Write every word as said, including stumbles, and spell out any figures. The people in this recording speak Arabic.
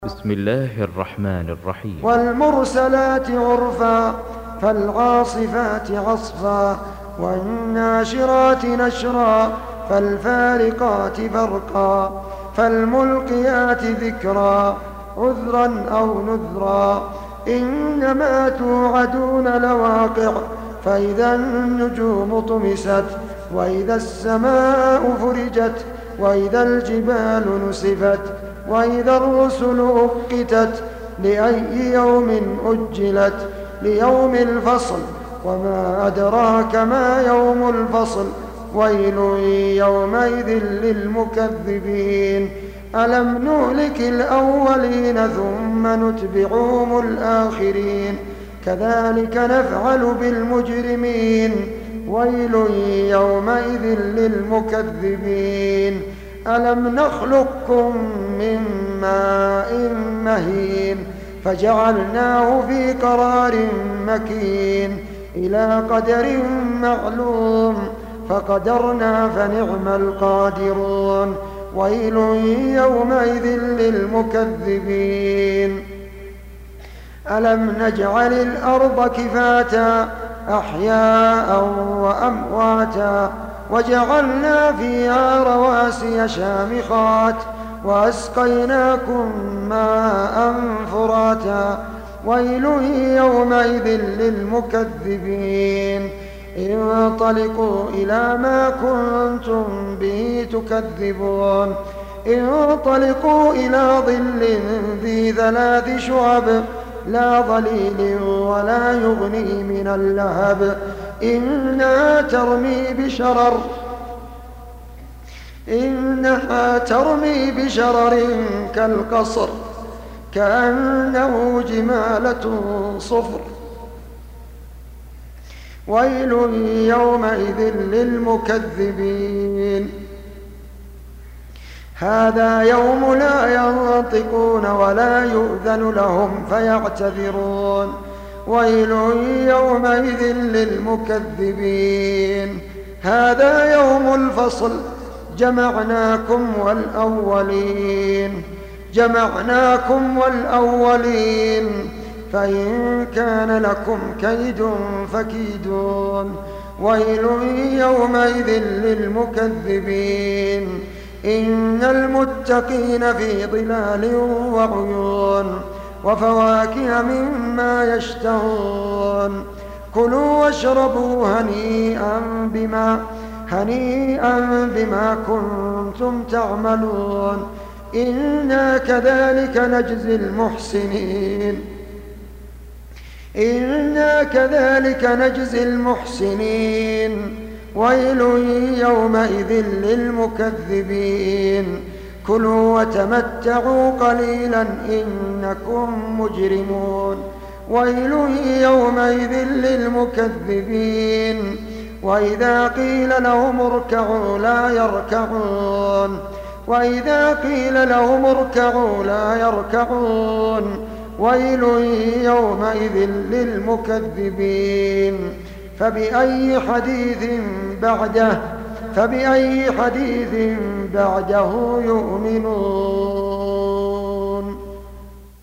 بسم الله الرحمن الرحيم. والمرسلات عرفا فالعاصفات عصفا والناشرات نشرا فالفارقات فرقا فالملقيات ذكرا عذرا أو نذرا إنما توعدون لواقع فإذا النجوم طمست وإذا السماء فرجت وإذا الجبال نسفت وإذا الرسل أقتت لأي يوم أجلت ليوم الفصل وما أدراك ما يوم الفصل ويل يومئذ للمكذبين ألم نهلك الأولين ثم نتبعهم الآخرين كذلك نفعل بالمجرمين ويل يومئذ للمكذبين ألم نخلقكم من ماء مهين فجعلناه في قرار مكين إلى قدر معلوم فقدرنا فنعم القادرون ويل يومئذ للمكذبين ألم نجعل الأرض كفاتا أحياء وأمواتا وجعلنا فيها رواسي شامخات وأسقيناكم ماء فراتا ويل يومئذ للمكذبين انطلقوا إلى ما كنتم به تكذبون انطلقوا إلى ظل ذي ثلاث شعب لا ظليل ولا يغني من اللهب إنها ترمي بشرر إنها ترمي بشرر كالقصر كأنه جمالة صفر ويل يومئذ للمكذبين هذا يوم لا ينطقون ولا يؤذن لهم فيعتذرون ويل يومئذ للمكذبين هذا يوم الفصل جمعناكم والأولين جمعناكم والأولين فإن كان لكم كيد فكيدون ويل يومئذ للمكذبين إن المتقين في ظلال وعيون وفواكه مما يشتهون كلوا واشربوا هنيئا بما هنيئا بما كنتم تعملون إنا كذلك نجزي المحسنين إنا كذلك نجزي المحسنين ويل يومئذ للمكذبين كلوا وتمتعوا قليلا إنكم مجرمون ويل يومئذ للمكذبين وإذا قيل لهم اركعوا لا يركعون وإذا قيل لهم اركعوا لا يركعون ويل يومئذ للمكذبين فبأي حديث بعده فبأي حديث بعده يؤمنون.